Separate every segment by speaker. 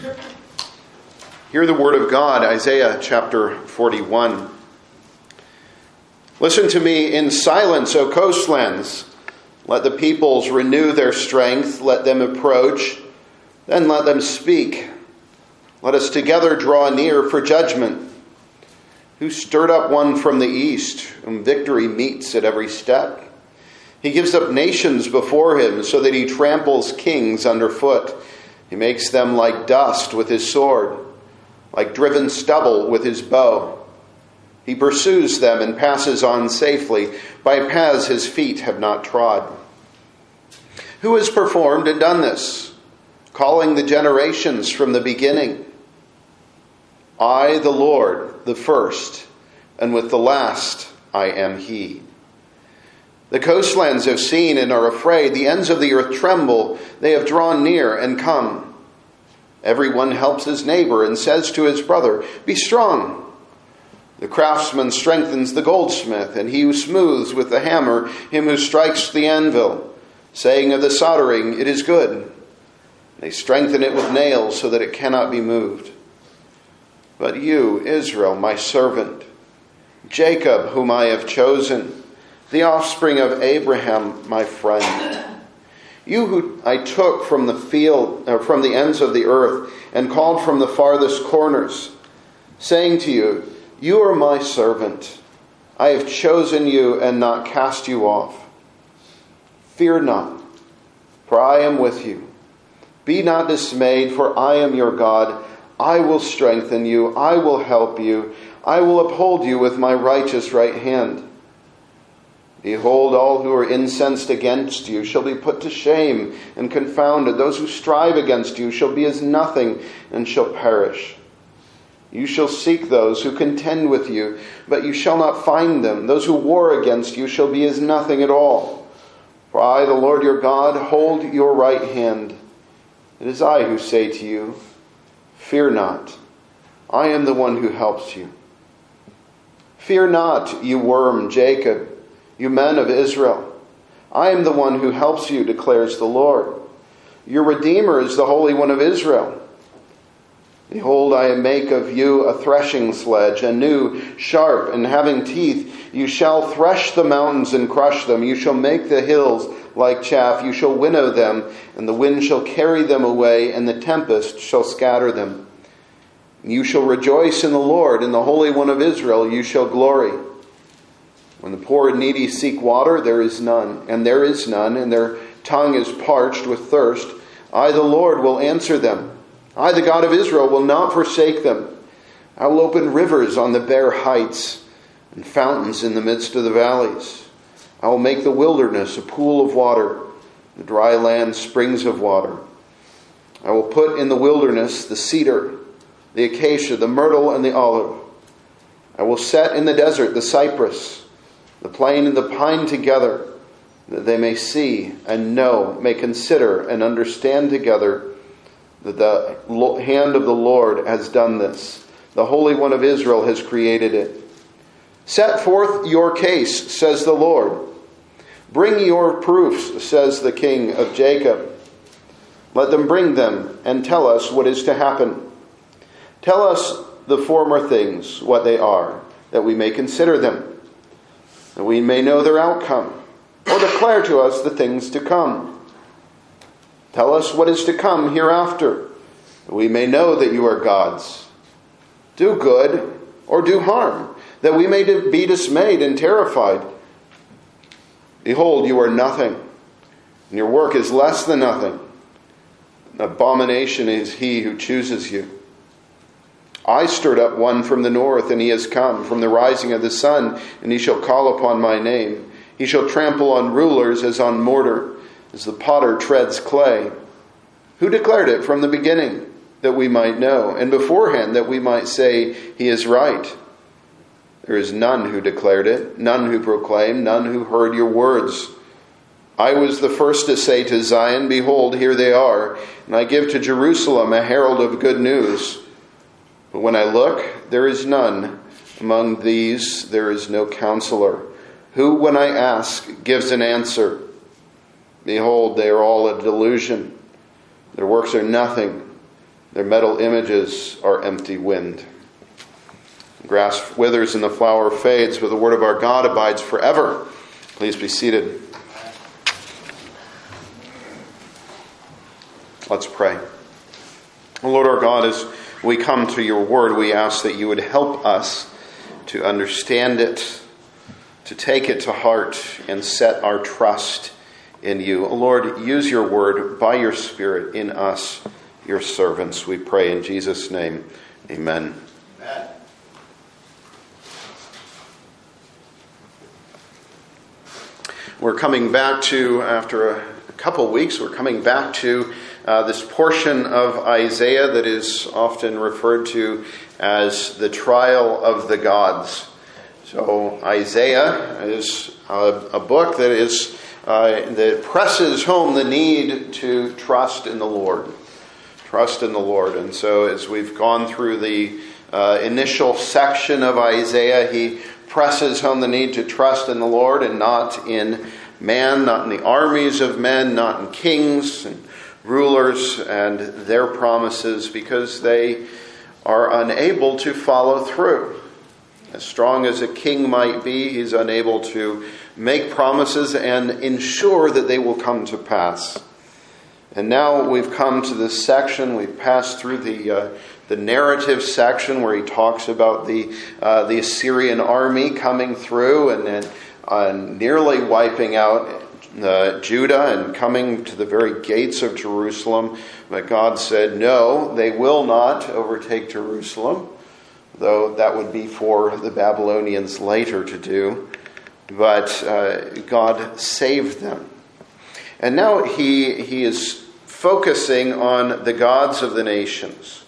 Speaker 1: Hear the word of God, Isaiah chapter 41. Listen to me in silence, O coastlands. Let the peoples renew their strength. Let them approach, then let them speak. Let us together draw near for judgment. Who stirred up one from the east, whom victory meets at every step? He gives up nations before him, so that he tramples kings underfoot. He makes them like dust with his sword, like driven stubble with his bow. He pursues them and passes on safely by paths his feet have not trod. Who has performed and done this, calling the generations from the beginning? I, the Lord, the first, and with the last I am he. The coastlands have seen and are afraid. The ends of the earth tremble. They have drawn near and come. Everyone helps his neighbor and says to his brother, "Be strong." The craftsman strengthens the goldsmith, and he who smooths with the hammer him who strikes the anvil, saying of the soldering, "It is good." They strengthen it with nails so that it cannot be moved. But you, Israel, my servant, Jacob, whom I have chosen, the offspring of Abraham, my friend, you who I took from the field, from the ends of the earth, and called from the farthest corners, saying to you, "You are my servant. I have chosen you and not cast you off. Fear not, for I am with you. Be not dismayed, for I am your God. I will strengthen you. I will help you. I will uphold you with my righteous right hand. Behold, all who are incensed against you shall be put to shame and confounded. Those who strive against you shall be as nothing and shall perish. You shall seek those who contend with you, but you shall not find them. Those who war against you shall be as nothing at all. For I, the Lord your God, hold your right hand. It is I who say to you, fear not. I am the one who helps you. Fear not, you worm Jacob, you men of Israel. I am the one who helps you, declares the Lord. Your Redeemer is the Holy One of Israel. Behold, I make of you a threshing sledge, a new, sharp, and having teeth. You shall thresh the mountains and crush them. You shall make the hills like chaff. You shall winnow them, and the wind shall carry them away, and the tempest shall scatter them. You shall rejoice in the Lord, in the Holy One of Israel you shall glory. When the poor and needy seek water, there is none, and their tongue is parched with thirst. I, the Lord, will answer them. I, the God of Israel, will not forsake them. I will open rivers on the bare heights and fountains in the midst of the valleys. I will make the wilderness a pool of water, the dry land springs of water. I will put in the wilderness the cedar, the acacia, the myrtle, and the olive. I will set in the desert the cypress, the plane and the pine together, that they may see and know, may consider and understand together that the hand of the Lord has done this. The Holy One of Israel has created it. Set forth your case, says the Lord. Bring your proofs, says the King of Jacob. Let them bring them and tell us what is to happen. Tell us the former things, what they are, that we may consider them, that we may know their outcome, or declare to us the things to come. Tell us what is to come hereafter, that we may know that you are gods. Do good or do harm, that we may be dismayed and terrified. Behold, you are nothing, and your work is less than nothing. An abomination is he who chooses you. I stirred up one from the north, and he has come from the rising of the sun, and he shall call upon my name. He shall trample on rulers as on mortar, as the potter treads clay. Who declared it from the beginning, that we might know, and beforehand that we might say he is right? There is none who declared it, none who proclaimed, none who heard your words. I was the first to say to Zion, behold, here they are, and I give to Jerusalem a herald of good news. But when I look, there is none. Among these there is no counselor, who, when I ask, gives an answer. Behold, they are all a delusion. Their works are nothing, Their metal images are empty wind. Grass withers and the flower fades, but the word of our God abides forever. Please be seated. Let's pray. Lord our God, as we come to your word, we ask that you would help us to understand it, to take it to heart, and set our trust in you. Lord, use your word by your Spirit in us, your servants. We pray in Jesus' name. Amen.
Speaker 2: Amen.
Speaker 1: We're coming back to, after a couple weeks, we're coming back to this portion of Isaiah that is often referred to as the trial of the gods. So Isaiah is a book that presses home the need to trust in the Lord. Trust in the Lord. And so as we've gone through the initial section of Isaiah, he presses home the need to trust in the Lord and not in man, not in the armies of men, not in kings and rulers and their promises, because they are unable to follow through. As strong as a king might be, he's unable to make promises and ensure that they will come to pass. And now we've come to this section. We've passed through the narrative section where he talks about the Assyrian army coming through and then nearly wiping out Judah and coming to the very gates of Jerusalem. But God said, no, they will not overtake Jerusalem, though that would be for the Babylonians later to do. But God saved them. And now he is focusing on the gods of the nations.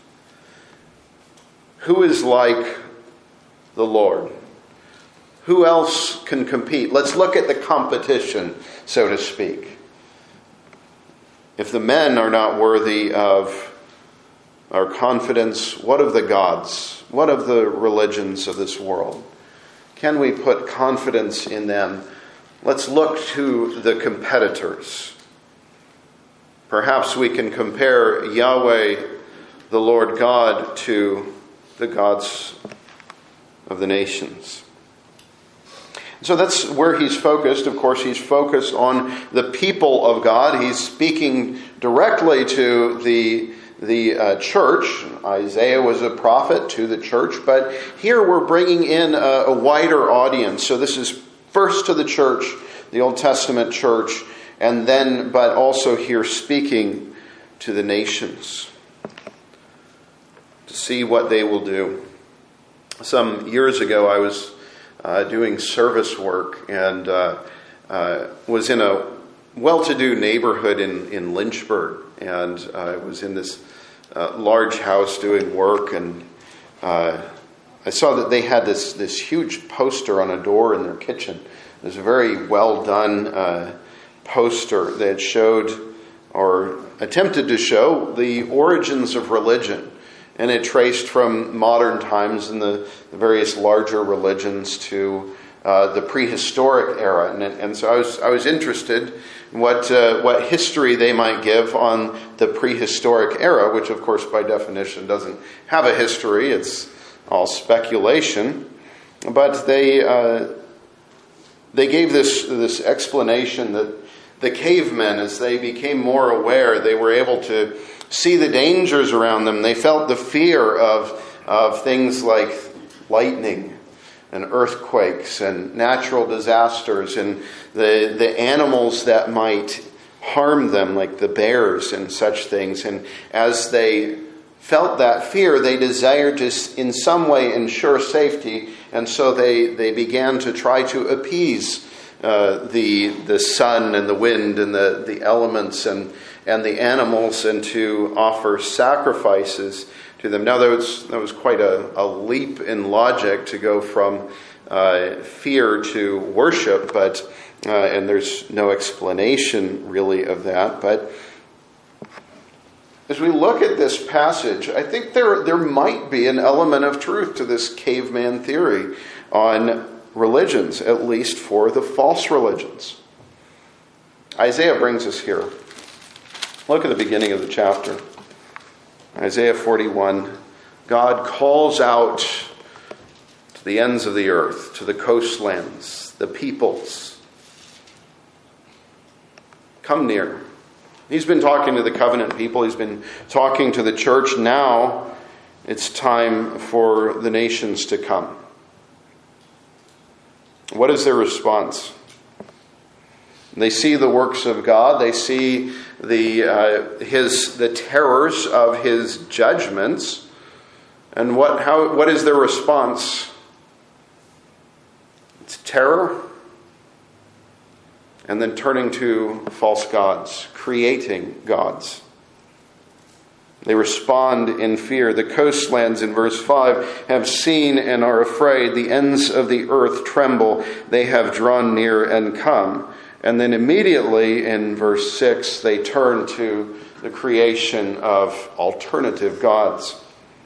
Speaker 1: Who is like the Lord? Who else can compete? Let's look at the competition, so to speak. If the men are not worthy of our confidence, what of the gods? What of the religions of this world? Can we put confidence in them? Let's look to the competitors. Perhaps we can compare Yahweh, the Lord God, to the gods of the nations. So that's where he's focused. Of course, he's focused on the people of God. He's speaking directly to the church. Isaiah was a prophet to the church, but here we're bringing in a wider audience. So this is first to the church, the Old Testament church, and then, but also here speaking to the nations to see what they will do. Some years ago, I was doing service work and was in a well-to-do neighborhood in Lynchburg, and I was in this large house doing work, and I saw that they had this huge poster on a door in their kitchen. It was a very well done poster that showed or attempted to show the origins of religion. And it traced from modern times and the various larger religions to the prehistoric era. And so I was interested in what history they might give on the prehistoric era, which of course by definition doesn't have a history. It's all speculation. But they gave this explanation that the cavemen, as they became more aware, they were able to see the dangers around them. They felt the fear of things like lightning and earthquakes and natural disasters and the animals that might harm them, like the bears and such things. And as they felt that fear, they desired to in some way ensure safety, and so they began to try to appease the sun and the wind and the elements and the animals, and to offer sacrifices to them. Now, that was quite a leap in logic to go from fear to worship, but and there's no explanation really of that. But as we look at this passage, I think there might be an element of truth to this caveman theory on religions, at least for the false religions. Isaiah brings us here. Look at the beginning of the chapter. Isaiah 41, God calls out to the ends of the earth, to the coastlands, the peoples. Come near. He's been talking to the covenant people. He's been talking to the church. Now it's time for the nations to come. What is their response? They see the works of God. They see the terrors of his judgments. And what is their response? It's terror. And then turning to false gods, creating gods. They respond in fear. The coastlands, in verse 5, have seen and are afraid. The ends of the earth tremble. They have drawn near and come. And then immediately in verse 6, they turn to the creation of alternative gods.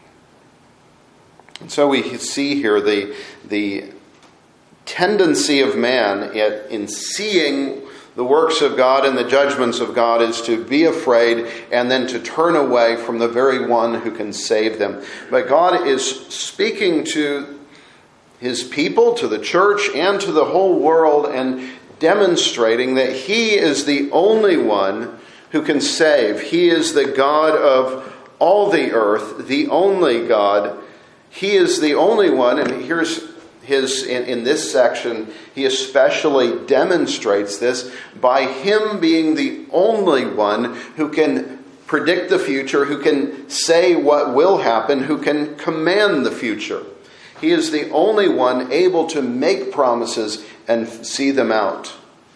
Speaker 1: And so we see here the tendency of man in seeing the works of God and the judgments of God is to be afraid and then to turn away from the very one who can save them. But God is speaking to his people, to the church, and to the whole world, and demonstrating that he is the only one who can save. He is the God of all the earth, the only God. He is the only one, and here's in this section, he especially demonstrates this by him being the only one who can predict the future, who can say what will happen, who can command the future. He is the only one able to make promises and see them out.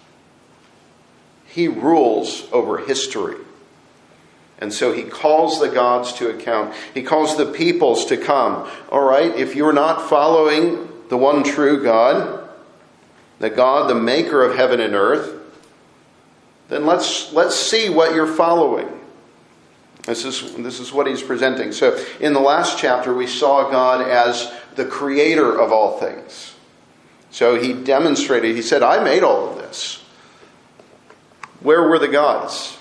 Speaker 1: He rules over history. And so he calls the gods to account. He calls the peoples to come. All right, if you're not following the one true God, the maker of heaven and earth, then let's see what you're following. This is what he's presenting. So in the last chapter, we saw God as the creator of all things. So he demonstrated, he said, I made all of this. Where were the gods?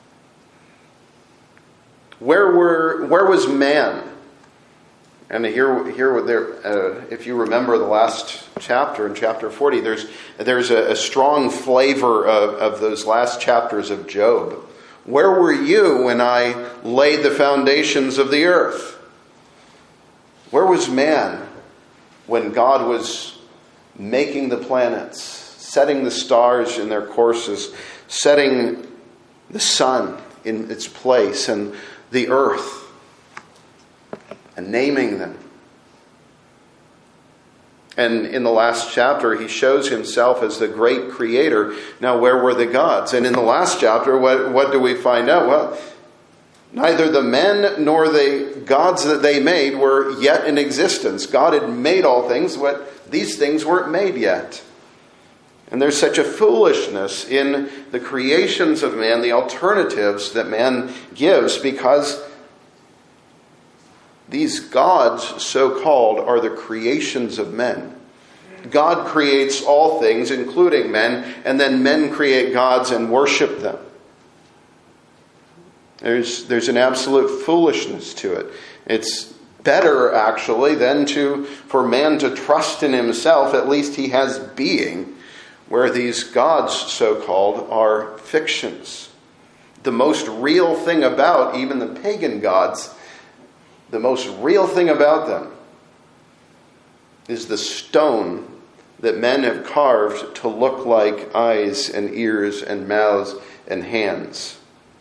Speaker 1: Where was man? And here, if you remember the last chapter, in chapter 40, there's a strong flavor of those last chapters of Job. Where were you when I laid the foundations of the earth? Where was man when God was making the planets, setting the stars in their courses, setting the sun in its place, and the earth, and naming them? And in the last chapter, he shows himself as the great creator. Now, where were the gods? And in the last chapter, what do we find out? Well, neither the men nor the gods that they made were yet in existence. God had made all things, but these things weren't made yet. And there's such a foolishness in the creations of man, the alternatives that man gives, because these gods, so-called, are the creations of men. God creates all things, including men, and then men create gods and worship them. There's an absolute foolishness to it. It's better, actually, than for man to trust in himself. At least he has being, where these gods, so-called, are fictions. The most real thing about even the pagan gods, the most real thing about them is the stone that men have carved to look like eyes and ears and mouths and hands.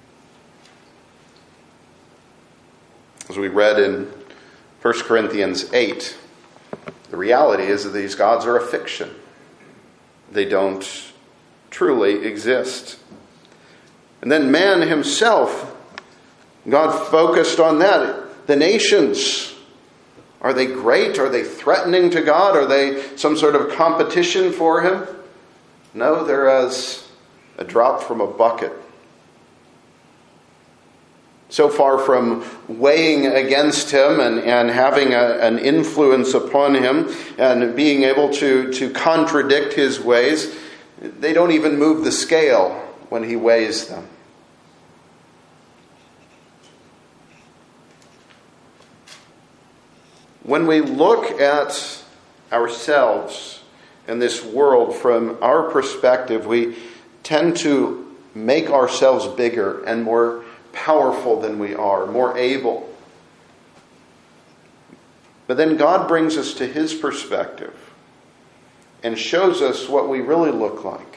Speaker 1: As we read in 1 Corinthians 8, the reality is that these gods are a fiction. They don't truly exist. And then man himself, God focused on that. The nations, are they great? Are they threatening to God? Are they some sort of competition for him? No, they're as a drop from a bucket. So far from weighing against him and having an influence upon him and being able to contradict his ways, they don't even move the scale when he weighs them. When we look at ourselves and this world from our perspective, we tend to make ourselves bigger and more powerful than we are, more able. But then God brings us to his perspective and shows us what we really look like.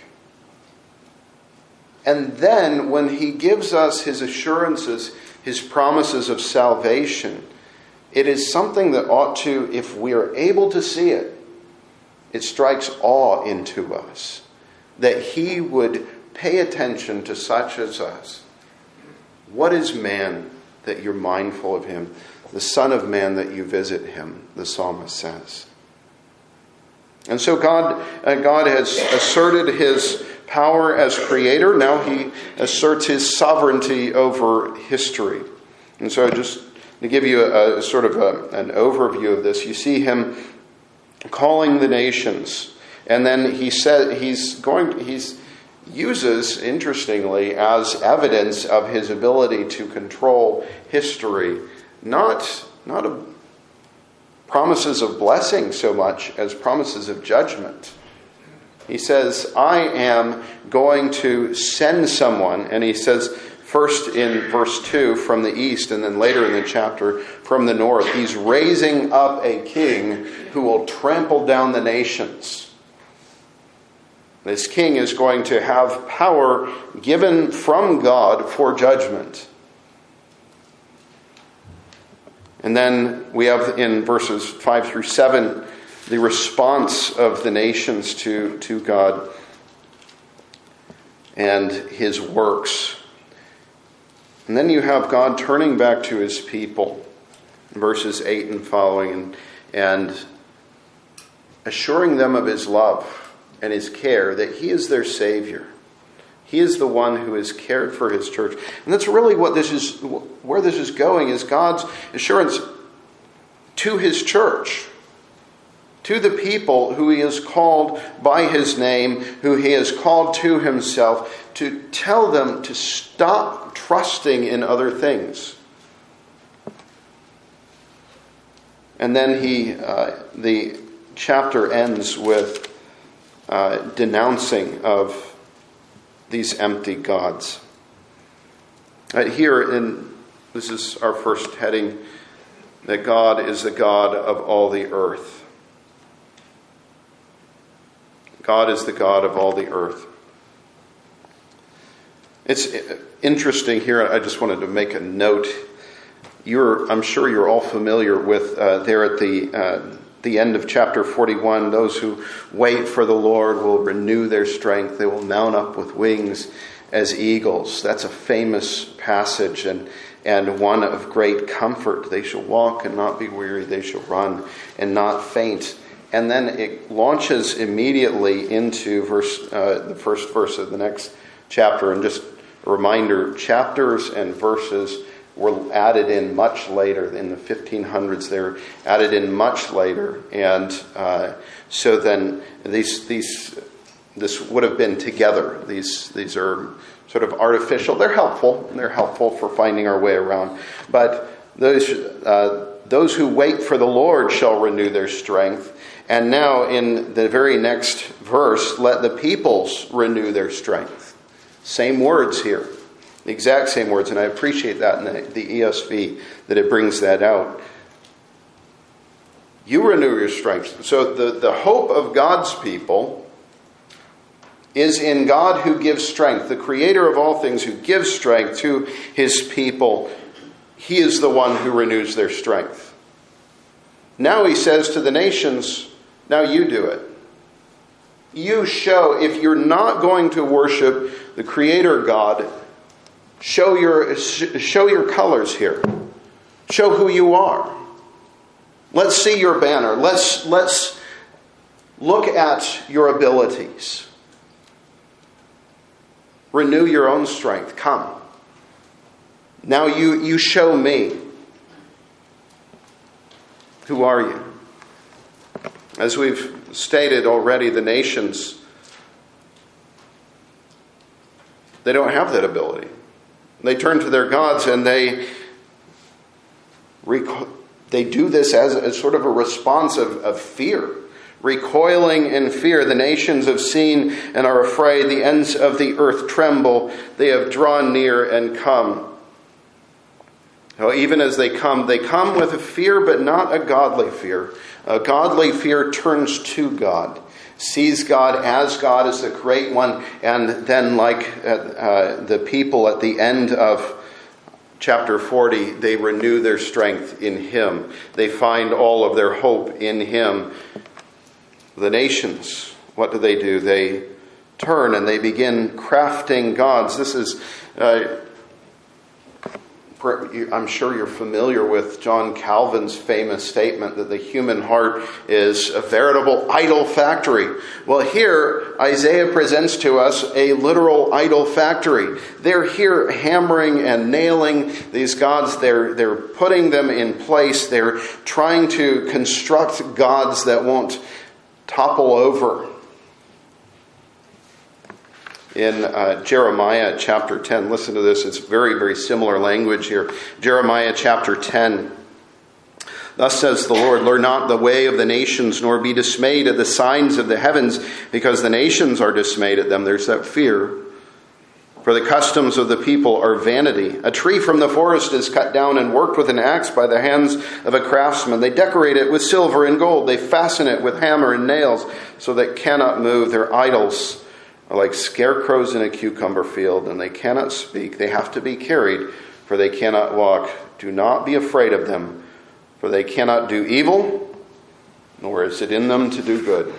Speaker 1: And then when he gives us his assurances, his promises of salvation, it is something that ought to, if we are able to see it, it strikes awe into us. That he would pay attention to such as us. What is man that you're mindful of him? The Son of Man that you visit him, the psalmist says. And so God has asserted his power as creator. Now he asserts his sovereignty over history. And so just to give you a sort of an overview of this, you see him calling the nations. And then he uses, interestingly, as evidence of his ability to control history, not promises of blessing so much as promises of judgment. He says, I am going to send someone, and he says first in verse 2 from the east, and then later in the chapter from the north. He's raising up a king who will trample down the nations. This king is going to have power given from God for judgment. And then we have in verses 5 through 7 the response of the nations to God and his works. And then you have God turning back to his people, verses 8 and following, and assuring them of his love and his care, that he is their Savior. He is the one who has cared for his church. And that's really where this is going, is God's assurance to his church, to the people who he has called by his name, who he has called to himself, to tell them to stop trusting in other things. And then the chapter ends with denouncing of these empty gods. This is our first heading, that God is the God of all the earth. God is the God of all the earth. It's interesting here. I just wanted to make a note. I'm sure you're all familiar with there at the end of chapter 41, those who wait for the Lord will renew their strength. They will mount up with wings as eagles. That's a famous passage and one of great comfort. They shall walk and not be weary. They shall run and not faint. And then it launches immediately into the first verse of the next chapter. And just a reminder, chapters and verses were added in much later. In the 1500s, they were added in much later. And so then this would have been together. These are sort of artificial. They're helpful. They're helpful for finding our way around. But those who wait for the Lord shall renew their strength. And now in the very next verse, let the peoples renew their strength. Same words here. The exact same words. And I appreciate that in the ESV, that it brings that out. You renew your strength. So the hope of God's people is in God who gives strength. The creator of all things who gives strength to his people. He is the one who renews their strength. Now he says to the nations, now you do it. You show, if you're not going to worship the Creator God, show your colors here. Show who you are. Let's see your banner. Let's look at your abilities. Renew your own strength. Come. Now you show me. Who are you? As we've stated already, the nations, they don't have that ability. They turn to their gods and they They do this as a sort of a response of fear. Recoiling in fear, the nations have seen and are afraid. The ends of the earth tremble. They have drawn near and come. Now, even as they come with a fear, but not a godly fear. A godly fear turns to God, sees God as the great one, and then like the people at the end of chapter 40, they renew their strength in Him. They find all of their hope in Him. The nations, what do? They turn and they begin crafting gods. This is, I'm sure you're familiar with John Calvin's famous statement that the human heart is a veritable idol factory. Well, here Isaiah presents to us a literal idol factory. They're here hammering and nailing these gods. They're putting them in place. They're trying to construct gods that won't topple over. In Jeremiah chapter 10, listen to this. It's very, very similar language here. Jeremiah chapter 10. Thus says the Lord, learn not the way of the nations, nor be dismayed at the signs of the heavens, because the nations are dismayed at them. There's that fear. For the customs of the people are vanity. A tree from the forest is cut down and worked with an axe by the hands of a craftsman. They decorate it with silver and gold. They fasten it with hammer and nails so that it cannot move. Their idols are like scarecrows in a cucumber field, and they cannot speak. They have to be carried, for they cannot walk. Do not be afraid of them, for they cannot do evil, nor is it in them to do good.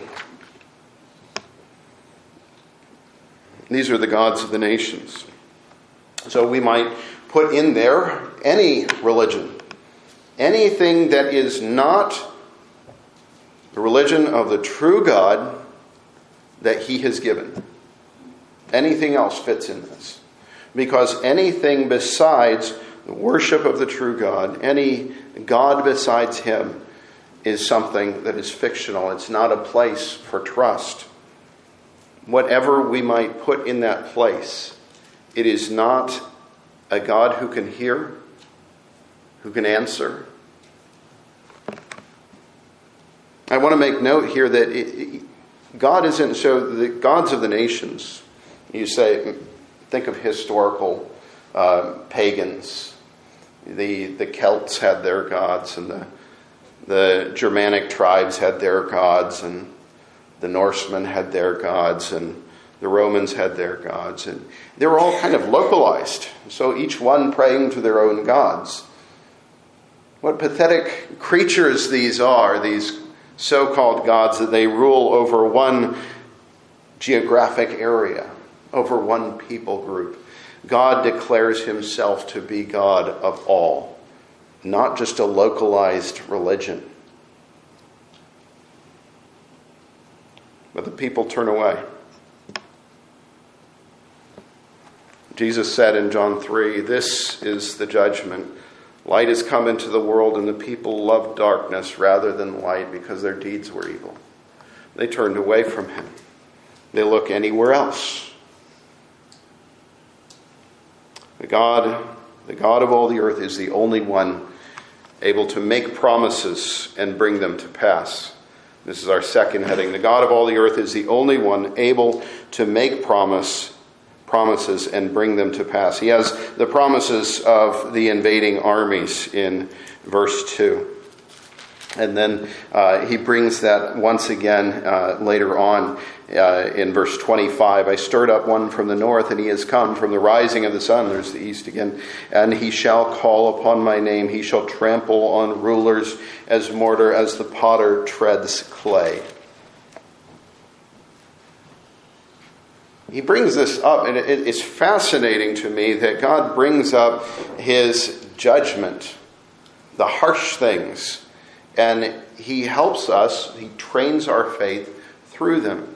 Speaker 1: These are the gods of the nations. So we might put in there any religion, anything that is not the religion of the true God that He has given. Anything else fits in this. Because anything besides the worship of the true God, any God besides Him, is something that is fictional. It's not a place for trust. Whatever we might put in that place, it is not a God who can hear, who can answer. I want to make note here that God isn't, so the gods of the nations, you say, think of historical pagans. The Celts had their gods, and the Germanic tribes had their gods, and the Norsemen had their gods, and the Romans had their gods. And they were all kind of localized, so each one praying to their own gods. What pathetic creatures these are, these so-called gods, that they rule over one geographic area, over one people group. God declares Himself to be God of all, not just a localized religion. But the people turn away. Jesus said in John 3, this is the judgment. Light has come into the world, and the people loved darkness rather than light because their deeds were evil. They turned away from Him. They look anywhere else. The God of all the earth is the only one able to make promises and bring them to pass. This is our second heading. The God of all the earth is the only one able to make promises and bring them to pass. He has the promises of the invading armies in verse 2. And then he brings that once again later on in verse 25. I stirred up one from the north, and he has come from the rising of the sun. There's the east again. And he shall call upon my name. He shall trample on rulers as mortar, as the potter treads clay. He brings this up, and it's fascinating to me that God brings up His judgment, the harsh things, and He helps us, He trains our faith through them.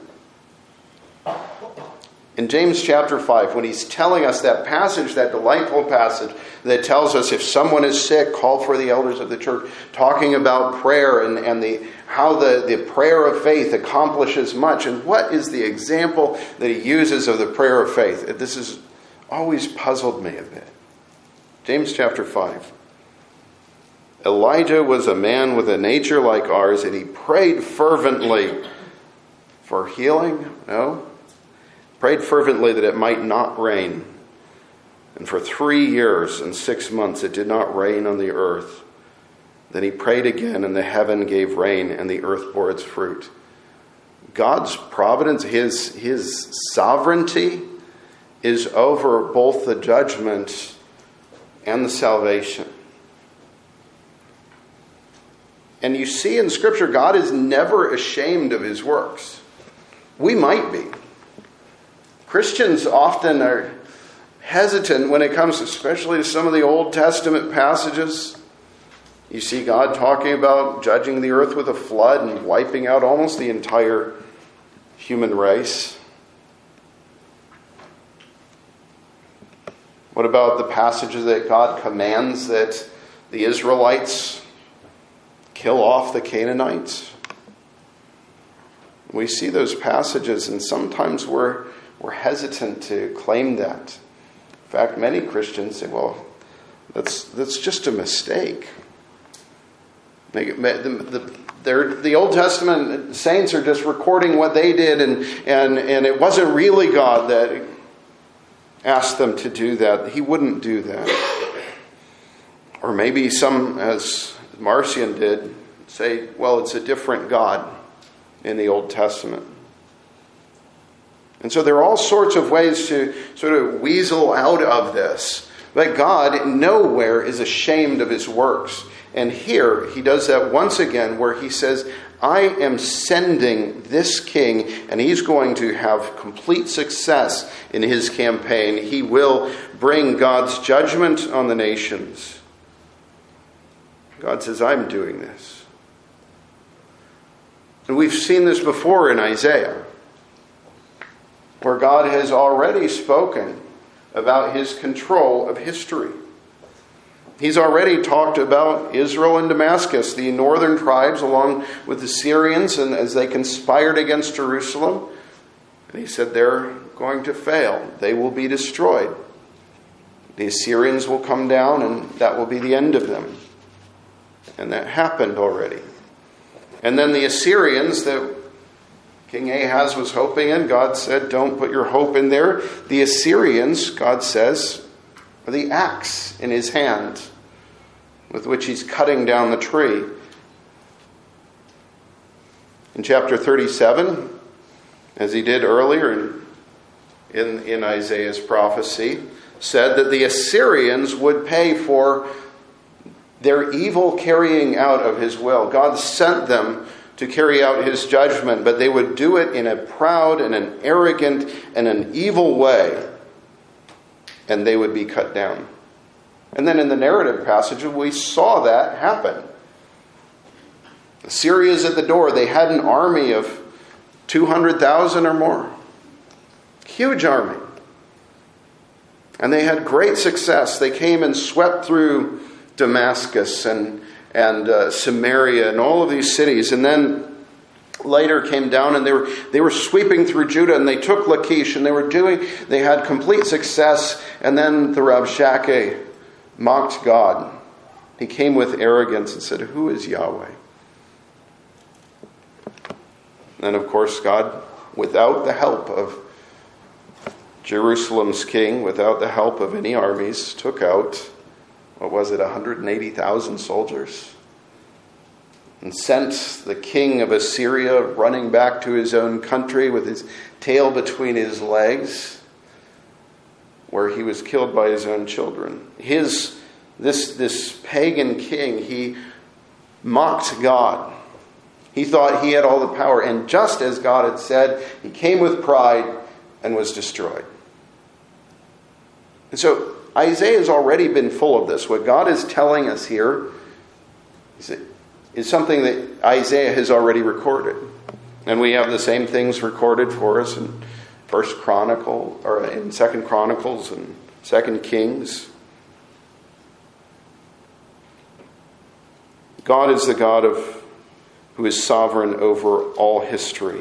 Speaker 1: In James chapter 5, when he's telling us that passage, that delightful passage that tells us if someone is sick, call for the elders of the church, talking about prayer and how the prayer of faith accomplishes much. And what is the example that he uses of the prayer of faith? This has always puzzled me a bit. James chapter 5. Elijah was a man with a nature like ours, and he prayed fervently for healing? No. Prayed fervently that it might not rain. And for 3 years and 6 months it did not rain on the earth. Then he prayed again, and the heaven gave rain, and the earth bore its fruit. God's providence, his sovereignty, is over both the judgment and the salvation. And you see in Scripture, God is never ashamed of his works. We might be. Christians often are hesitant when it comes especially to some of the Old Testament passages. You see God talking about judging the earth with a flood and wiping out almost the entire human race. What about the passages that God commands that the Israelites kill off the Canaanites? We see those passages, and sometimes we're hesitant to claim that. In fact, many Christians say, well, that's just a mistake. The Old Testament saints are just recording what they did, and it wasn't really God that asked them to do that. He wouldn't do that. Or maybe some, as Marcion did, say, well, it's a different God in the Old Testament. And so there are all sorts of ways to sort of weasel out of this. But God nowhere is ashamed of his works. And here he does that once again, where he says, I am sending this king, and he's going to have complete success in his campaign. He will bring God's judgment on the nations. God says, I'm doing this. And we've seen this before in Isaiah, where God has already spoken about his control of history. He's already talked about Israel and Damascus, the northern tribes, along with the Syrians, and as they conspired against Jerusalem. And he said they're going to fail. They will be destroyed. The Assyrians will come down, and that will be the end of them. And that happened already. And then the Assyrians that King Ahaz was hoping in, God said, don't put your hope in there. The Assyrians, God says, are the axe in his hand with which he's cutting down the tree. In chapter 37, as he did earlier in Isaiah's prophecy, said that the Assyrians would pay for their evil carrying out of his will. God sent them to carry out his judgment, but they would do it in a proud and an arrogant and an evil way, and they would be cut down. And then in the narrative passage, we saw that happen. Assyria's at the door. They had an army of 200,000 or more. Huge army. And they had great success. They came and swept through Damascus and Samaria and all of these cities, and then later came down and they were sweeping through Judah, and they took Lachish, and they had complete success. And then the Rabshakeh mocked God. He came with arrogance and said, who is Yahweh? And of course God, without the help of Jerusalem's king, without the help of any armies, took out, 180,000 soldiers, and sent the king of Assyria running back to his own country with his tail between his legs, where he was killed by his own children. This pagan king, he mocked God. He thought he had all the power, and just as God had said, he came with pride and was destroyed. And so Isaiah has already been full of this. What God is telling us here is something that Isaiah has already recorded. And we have the same things recorded for us in 1 Chronicle, or in 2 Chronicles and 2 Kings. God is the God who is sovereign over all history.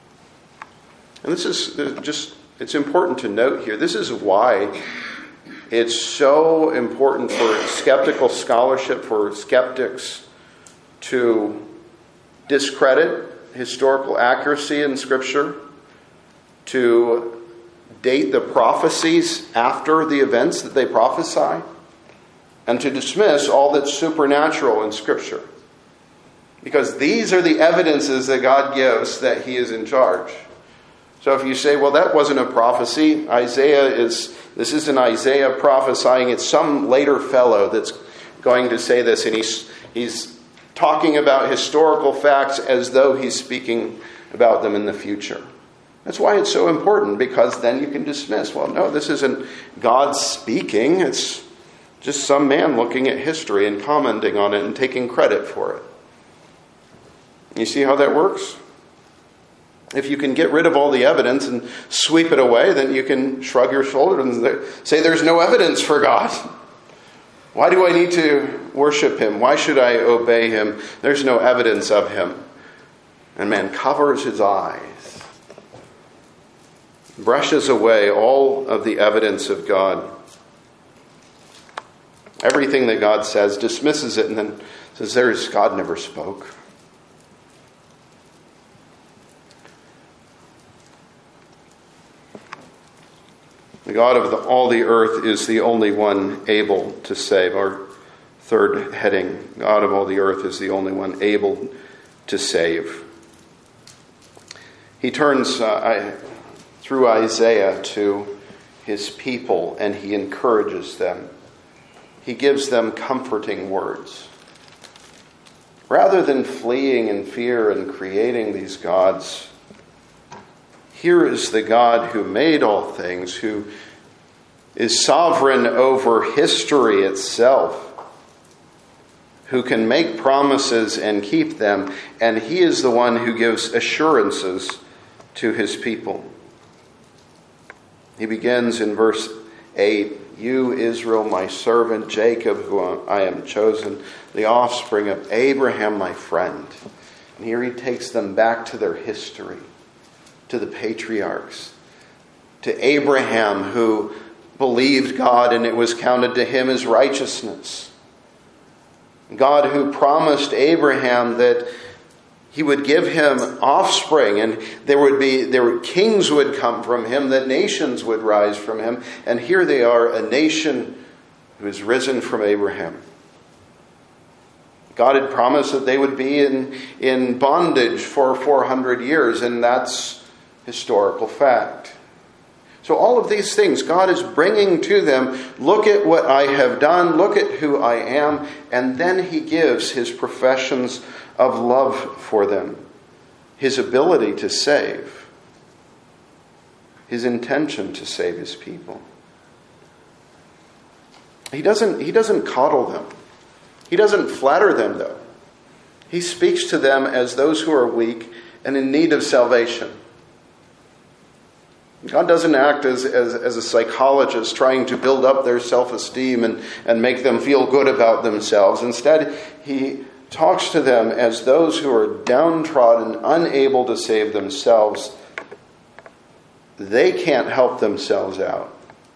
Speaker 1: And this is just, it's important to note here, this is why It's so important for skeptical scholarship, for skeptics to discredit historical accuracy in Scripture, to date the prophecies after the events that they prophesy, and to dismiss all that's supernatural in Scripture. Because these are the evidences that God gives that He is in charge. So if you say, well, that wasn't a prophecy, this isn't Isaiah prophesying, it's some later fellow that's going to say this, and he's talking about historical facts as though he's speaking about them in the future. That's why it's so important, because then you can dismiss, well, no, this isn't God speaking, it's just some man looking at history and commenting on it and taking credit for it. You see how that works? If you can get rid of all the evidence and sweep it away, then you can shrug your shoulders and say there's no evidence for God. Why do I need to worship Him? Why should I obey Him? There's no evidence of Him. And man covers his eyes, brushes away all of the evidence of God. Everything that God says, dismisses it, and then says, God never spoke. The God of all the earth is the only one able to save. Our third heading, God of all the earth is the only one able to save. He turns through Isaiah to His people and He encourages them. He gives them comforting words. Rather than fleeing in fear and creating these gods, here is the God who made all things, who is sovereign over history itself, who can make promises and keep them, and He is the one who gives assurances to His people. He begins in verse 8, "You, Israel, my servant, Jacob, who I am chosen, the offspring of Abraham, my friend." And here he takes them back to their history, to the patriarchs, to Abraham, who believed God and it was counted to him as righteousness. God who promised Abraham that He would give him offspring, and kings would come from him, that nations would rise from him. And here they are, a nation who is risen from Abraham. God had promised that they would be in bondage for 400 years, and that's historical fact. So all of these things God is bringing to them. Look at what I have done. Look at who I am. And then He gives His professions of love for them. His ability to save. His intention to save His people. He doesn't coddle them. He doesn't flatter them, though. He speaks to them as those who are weak and in need of salvation. God doesn't act as a psychologist trying to build up their self-esteem and make them feel good about themselves. Instead, He talks to them as those who are downtrodden, unable to save themselves. They can't help themselves out.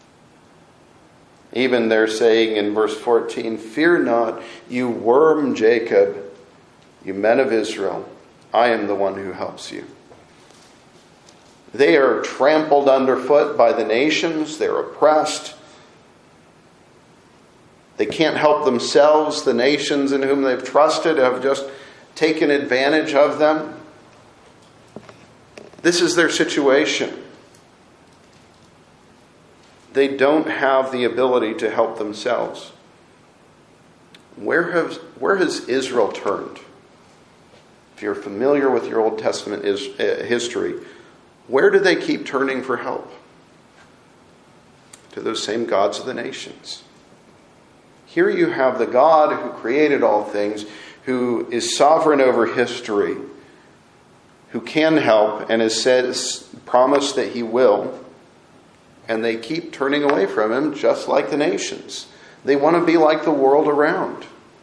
Speaker 1: Even they're saying in verse 14, "Fear not, you worm Jacob, you men of Israel. I am the one who helps you." They are trampled underfoot by the nations. They're oppressed. They can't help themselves. The nations in whom they've trusted have just taken advantage of them. This is their situation. They don't have the ability to help themselves. Where has Israel turned? If you're familiar with your Old Testament history, where do they keep turning for help? To those same gods of the nations. Here you have the God who created all things, who is sovereign over history, who can help and has promised that He will, and they keep turning away from Him just like the nations. They want to be like the world around.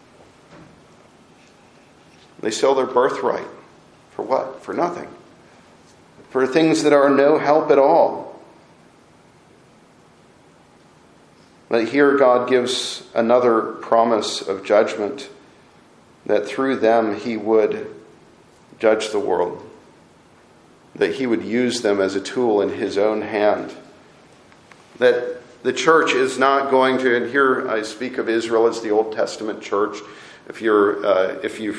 Speaker 1: They sell their birthright. For what? For nothing. For things that are no help at all. But here God gives another promise of judgment, that through them he would judge the world, that he would use them as a tool in his own hand, that the church is not going to, and here I speak of Israel as the Old Testament church. If you've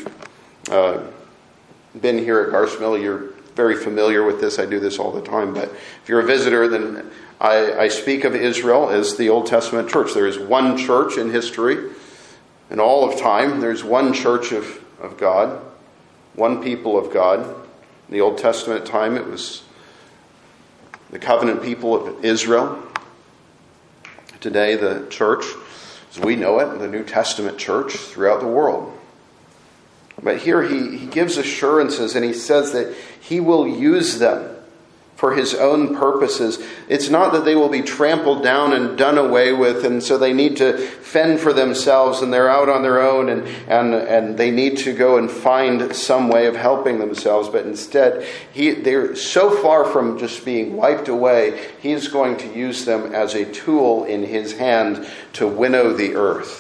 Speaker 1: been here at Garst Mill, you're very familiar with this. I do this all the time. But if you're a visitor, then I speak of Israel as the Old Testament church. There is one church in history. In all of time, there's one church of God, one people of God. In the Old Testament time, it was the covenant people of Israel. Today, the church, as we know it, the New Testament church throughout the world. But here he gives assurances, and he says that he will use them for his own purposes. It's not that they will be trampled down and done away with, and so they need to fend for themselves, and they're out on their own, and they need to go and find some way of helping themselves. But instead, they're so far from just being wiped away, he's going to use them as a tool in his hand to winnow the earth.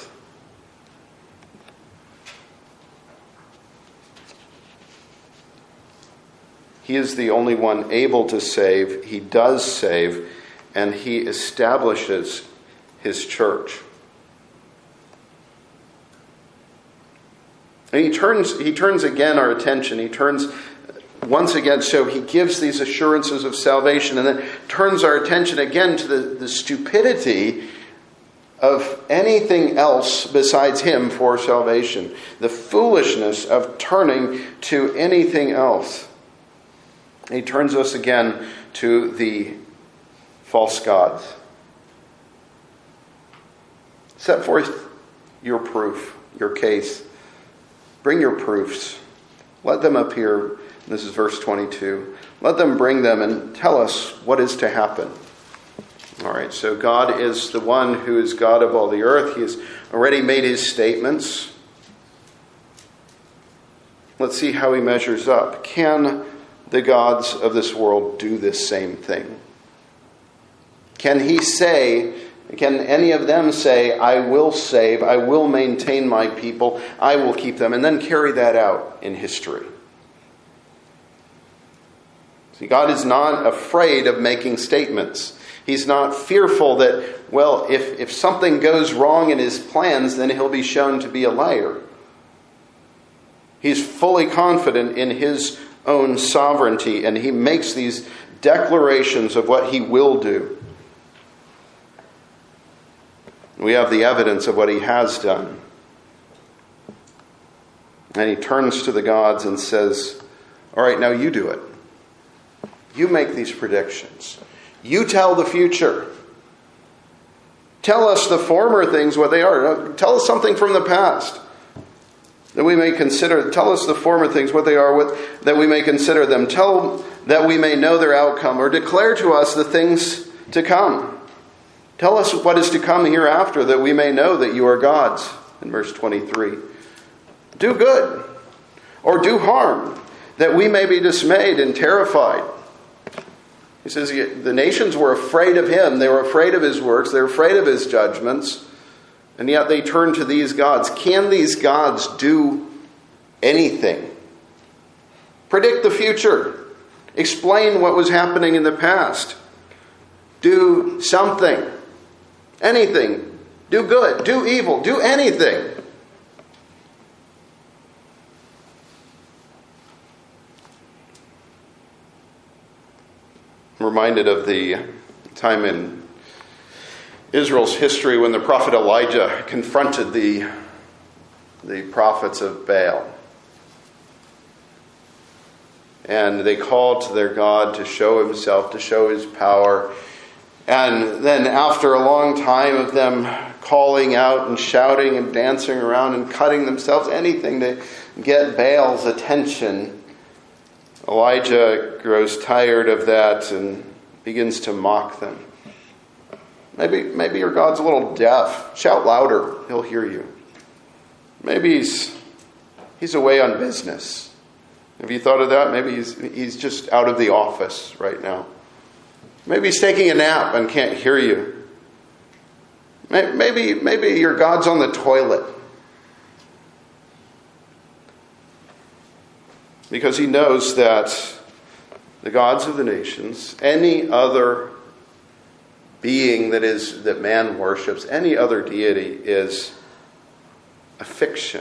Speaker 1: He is the only one able to save. He does save, and he establishes his church. And he turns again our attention. He turns once again, so he gives these assurances of salvation, and then turns our attention again to the stupidity of anything else besides him for salvation. The foolishness of turning to anything else. He turns us again to the false gods. Set forth your proof, your case. Bring your proofs. Let them appear. This is verse 22. Let them bring them and tell us what is to happen. All right, so God is the one who is God of all the earth. He has already made his statements. Let's see how he measures up. Can the gods of this world do this same thing? Can any of them say, I will save, I will maintain my people, I will keep them, and then carry that out in history? See, God is not afraid of making statements. He's not fearful that, well, if something goes wrong in his plans, then he'll be shown to be a liar. He's fully confident in his own sovereignty, and he makes these declarations of what he will do. We have the evidence of what he has done. And he turns to the gods and says, all right, now you do it. You make these predictions. You tell the future. Tell us the former things, what they are. Tell us something from the past, that we may consider. Tell us the former things, what they are, that we may consider them. Tell that we may know their outcome, or declare to us the things to come. Tell us what is to come hereafter, that we may know that you are gods. In verse 23. Do good, or do harm, that we may be dismayed and terrified. He says the nations were afraid of him. They were afraid of his works. They were afraid of his judgments. And yet they turn to these gods. Can these gods do anything? Predict the future. Explain what was happening in the past. Do something. Anything. Do good. Do evil. Do anything. I'm reminded of the time in Israel's history when the prophet Elijah confronted the prophets of Baal. And they called to their God to show himself, to show his power. And then after a long time of them calling out and shouting and dancing around and cutting themselves, anything to get Baal's attention, Elijah grows tired of that and begins to mock them. Maybe your God's a little deaf. Shout louder, he'll hear you. Maybe he's away on business. Have you thought of that? Maybe he's just out of the office right now. Maybe he's taking a nap and can't hear you. Maybe your God's on the toilet. Because he knows that the gods of the nations, any other being that man worships, any other deity is a fiction.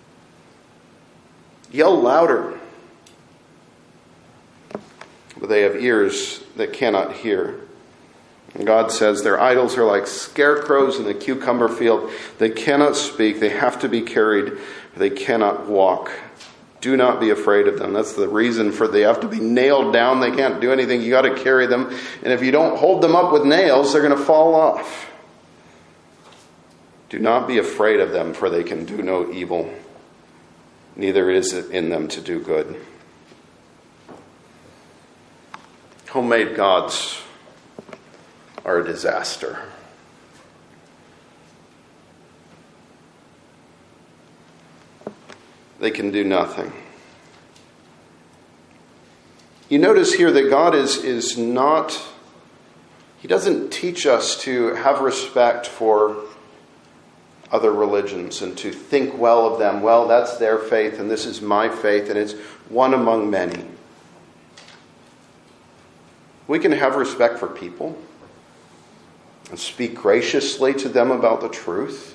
Speaker 1: Yell louder. But they have ears that cannot hear. And God says their idols are like scarecrows in the cucumber field. They cannot speak. They have to be carried. They cannot walk. Do not be afraid of them. That's the reason for they have to be nailed down. They can't do anything. You got to carry them. And if you don't hold them up with nails, they're going to fall off. Do not be afraid of them, for they can do no evil. Neither is it in them to do good. Homemade gods are a disaster. They can do nothing. You notice here that God is not, he doesn't teach us to have respect for other religions and to think well of them. Well, that's their faith and this is my faith and it's one among many. We can have respect for people and speak graciously to them about the truth.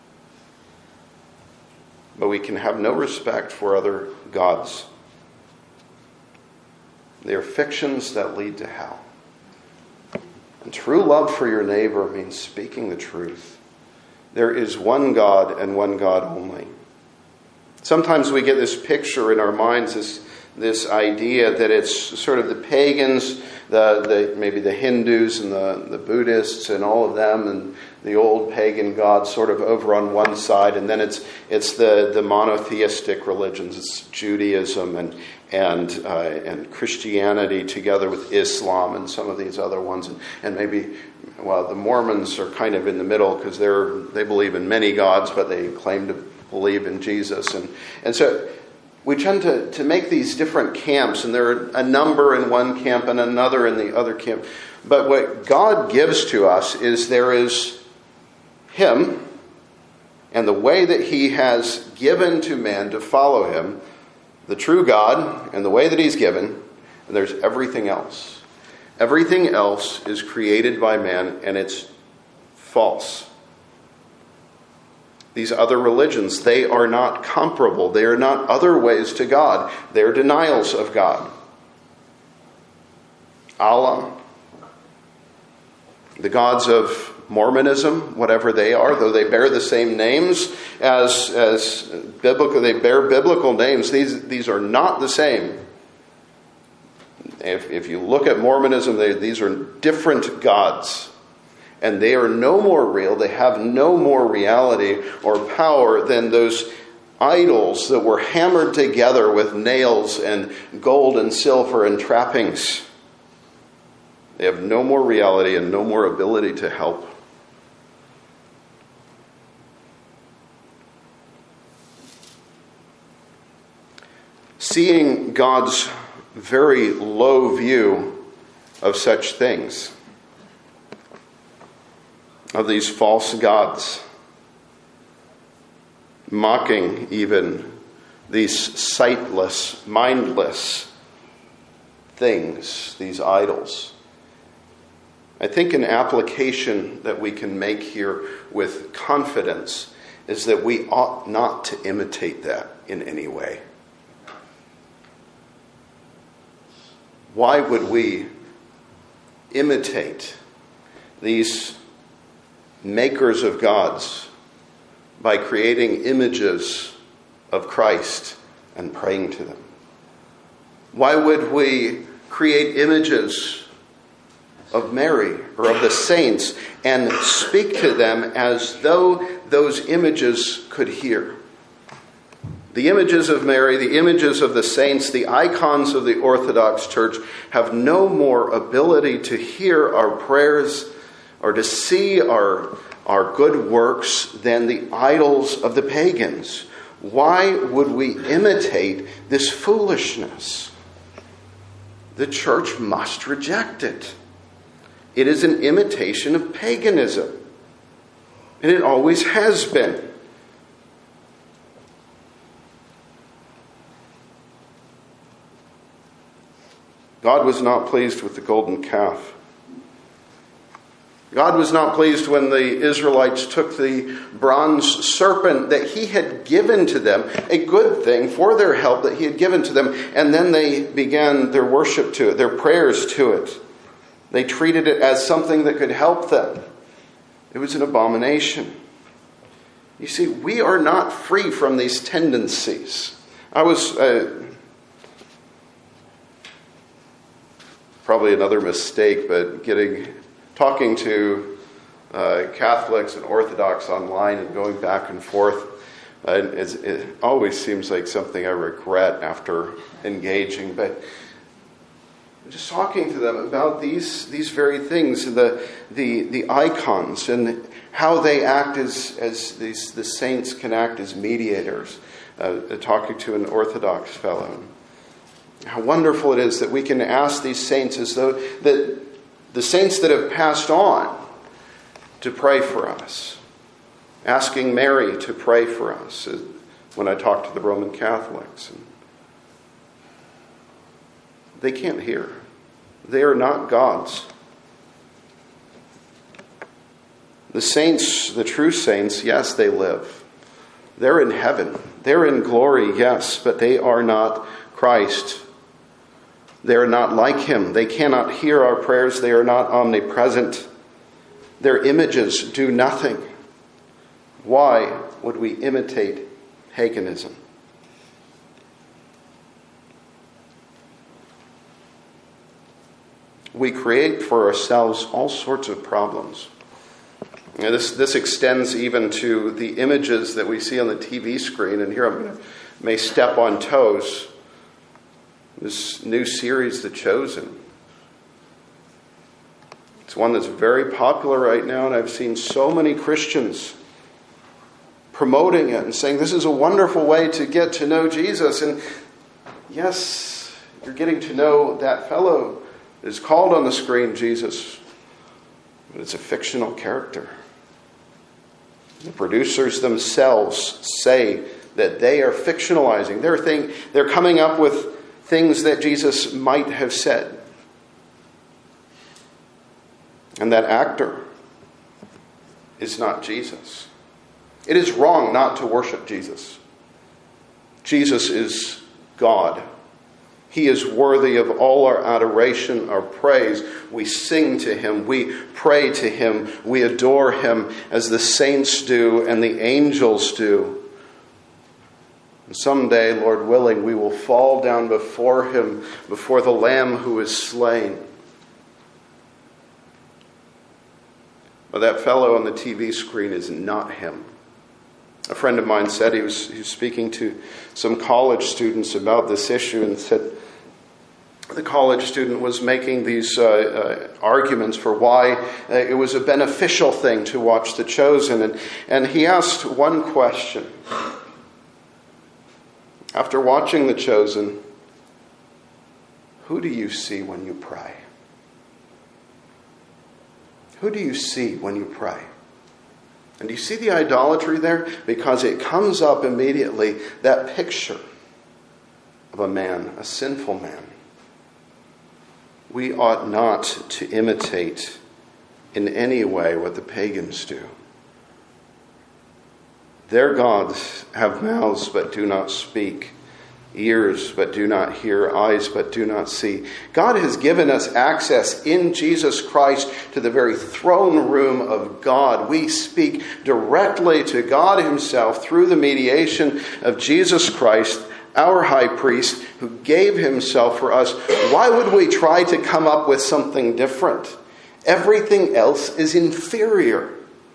Speaker 1: But we can have no respect for other gods. They are fictions that lead to hell. And true love for your neighbor means speaking the truth. There is one God and one God only. Sometimes we get this picture in our minds, this idea that it's sort of the pagans, maybe the Hindus and the Buddhists and all of them and the old pagan gods sort of over on one side, and then it's the monotheistic religions. It's Judaism and Christianity together with Islam and some of these other ones, and maybe the Mormons are kind of in the middle because they believe in many gods, but they claim to believe in Jesus, and so we tend to make these different camps, and there are a number in one camp and another in the other camp. But what God gives to us is there is Him and the way that He has given to man to follow Him, the true God and the way that He's given, and there's everything else. Everything else is created by man and it's false. These other religions, they are not comparable. They are not other ways to God. They are denials of God. Allah, the gods of Mormonism, whatever they are, though they bear the same names as biblical, they bear biblical names. These are not the same. If you look at Mormonism, these are different gods. And they are no more real, they have no more reality or power than those idols that were hammered together with nails and gold and silver and trappings. They have no more reality and no more ability to help. Seeing God's very low view of such things, of these false gods, mocking even these sightless, mindless things, these idols. I think an application that we can make here with confidence is that we ought not to imitate that in any way. Why would we imitate these makers of gods by creating images of Christ and praying to them? Why would we create images of Mary or of the saints and speak to them as though those images could hear? The images of Mary, the images of the saints, the icons of the Orthodox Church have no more ability to hear our prayers or to see our good works than the idols of the pagans. Why would we imitate this foolishness? The church must reject it. It is an imitation of paganism. And it always has been. God was not pleased with the golden calf. God was not pleased when the Israelites took the bronze serpent that he had given to them, a good thing for their help that he had given to them, and then they began their worship to it, their prayers to it. They treated it as something that could help them. It was an abomination. You see, we are not free from these tendencies. I was probably another mistake, but talking to Catholics and Orthodox online and going back and forth, it always seems like something I regret after engaging. But just talking to them about these very things, the icons and how they act as the saints can act as mediators. Talking to an Orthodox fellow, how wonderful it is that we can ask these saints as though that the saints that have passed on to pray for us. Asking Mary to pray for us when I talk to the Roman Catholics. They can't hear. They are not gods. The saints, the true saints, yes, they live. They're in heaven. They're in glory, yes, but they are not Christ. They are not like him. They cannot hear our prayers. They are not omnipresent. Their images do nothing. Why would we imitate paganism? We create for ourselves all sorts of problems. And this extends even to the images that we see on the TV screen. And here may step on toes. This new series, The Chosen. It's one that's very popular right now, and I've seen so many Christians promoting it and saying this is a wonderful way to get to know Jesus. And yes, you're getting to know that fellow that is called on the screen Jesus, but it's a fictional character. The producers themselves say that they are fictionalizing. They're coming up with things that Jesus might have said. And that actor is not Jesus. It is wrong not to worship Jesus. Jesus is God. He is worthy of all our adoration, our praise. We sing to him. We pray to him. We adore him as the saints do and the angels do. And someday, Lord willing, we will fall down before him, before the Lamb who is slain. But that fellow on the TV screen is not him. A friend of mine said he was speaking to some college students about this issue and said the college student was making these arguments for why it was a beneficial thing to watch The Chosen. And he asked one question. After watching The Chosen, who do you see when you pray? Who do you see when you pray? And do you see the idolatry there? Because it comes up immediately, that picture of a man, a sinful man. We ought not to imitate in any way what the pagans do. Their gods have mouths but do not speak, ears but do not hear, eyes but do not see. God has given us access in Jesus Christ to the very throne room of God. We speak directly to God himself through the mediation of Jesus Christ, our high priest, who gave himself for us. Why would we try to come up with something different? Everything else is inferior.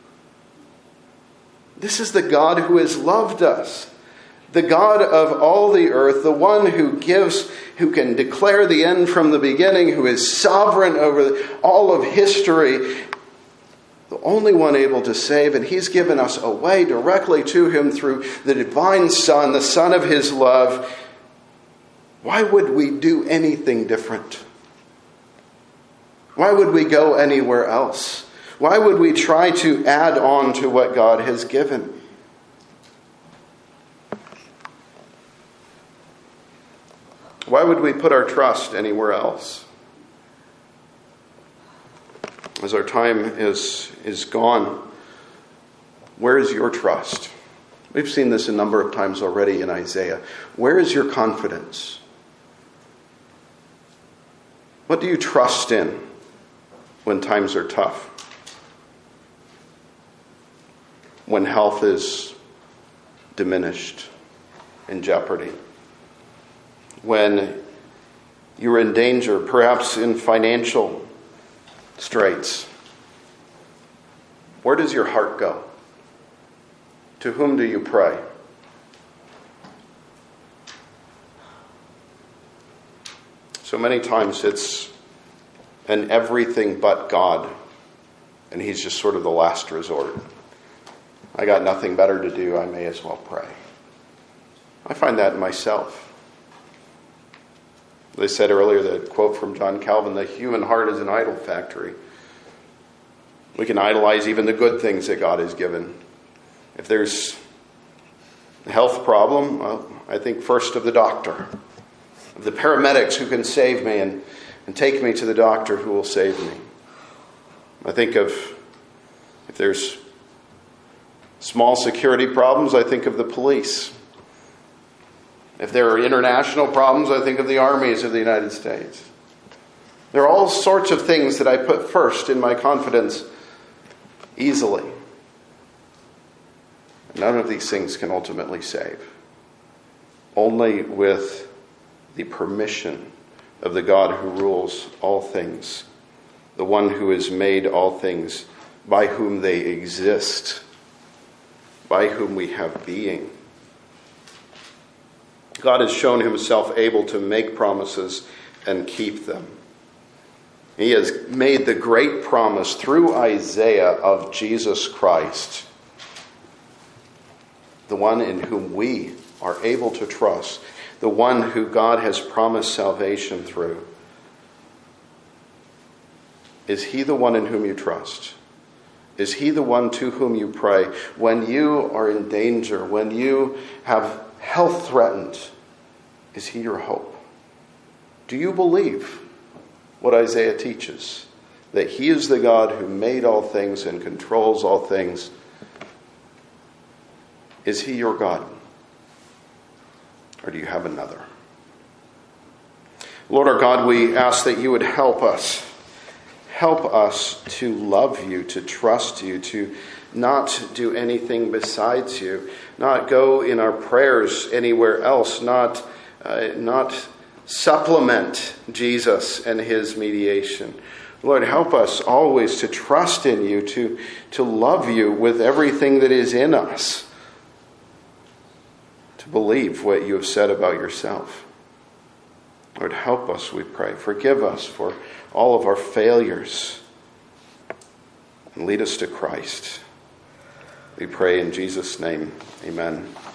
Speaker 1: This is the God who has loved us. The God of all the earth, the one who gives, who can declare the end from the beginning, who is sovereign over all of history, the only one able to save, and he's given us a way directly to him through the divine Son, the Son of his love. Why would we do anything different? Why would we go anywhere else? Why would we try to add on to what God has given? Why would we put our trust anywhere else? As our time is gone, where is your trust? We've seen this a number of times already in Isaiah. Where is your confidence? What do you trust in when times are tough? When health is diminished, in jeopardy? When you're in danger, perhaps in financial straits? Where does your heart go? To whom do you pray? So many times it's an everything but God, and he's just sort of the last resort. I got nothing better to do, I may as well pray. I find that in myself. They said earlier, the quote from John Calvin, the human heart is an idol factory. We can idolize even the good things that God has given. If there's a health problem, well, I think first of the doctor, of the paramedics who can save me and take me to the doctor who will save me. I think of, if there's small security problems, I think of the police. If there are international problems, I think of the armies of the United States. There are all sorts of things that I put first in my confidence easily. None of these things can ultimately save. Only with the permission of the God who rules all things, the one who has made all things, by whom they exist, by whom we have being. God has shown himself able to make promises and keep them. He has made the great promise through Isaiah of Jesus Christ, the one in whom we are able to trust, the one who God has promised salvation through. Is he the one in whom you trust? Is he the one to whom you pray when you are in danger, when you have health threatened? Is he your hope? Do you believe what Isaiah teaches? That he is the God who made all things and controls all things. Is he your God? Or do you have another? Lord our God, we ask that you would help us. Help us to love you, to trust you, to not do anything besides you, not go in our prayers anywhere else, not supplement Jesus and his mediation. Lord, help us always to trust in you, to love you with everything that is in us, to believe what you have said about yourself. Lord, help us, we pray. Forgive us for all of our failures and lead us to Christ. We pray in Jesus' name. Amen.